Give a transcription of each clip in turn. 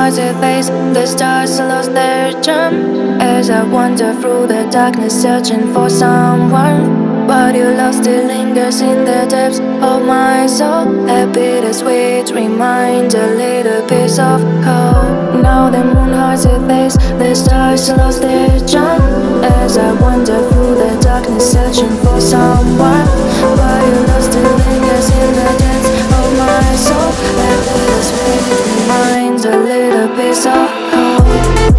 hearts it fades, the stars lost their charm. As I wander through the darkness searching for someone, but your love still lingers in the depths of my soul. A bittersweet reminder, little piece of hope. Now the moon hearts it fades, the stars lost their charm. As I wander through the darkness searching for someone, but your love still lingers in the depths of my soul. A bittersweet reminder, little piece of hope.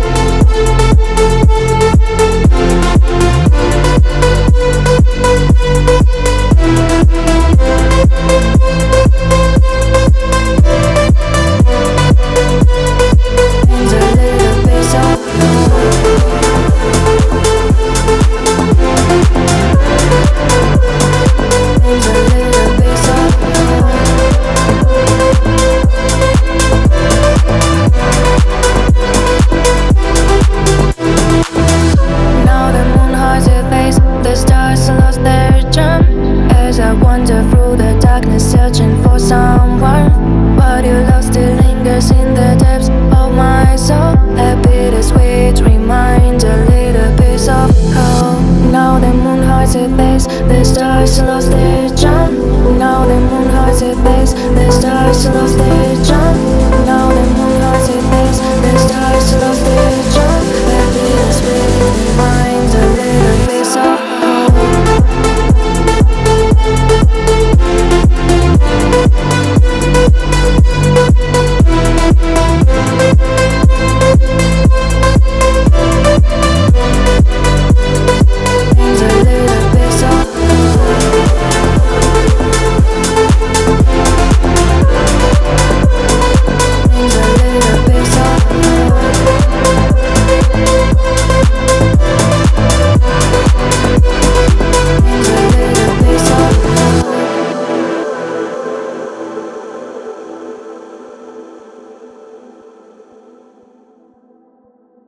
Through the darkness searching for someone, but your love still lingers in the depths of my soul. A bittersweet reminder, little piece of hope. Now the moon hides its face, the stars lost their charm. Now the moon hides its face, the stars lost their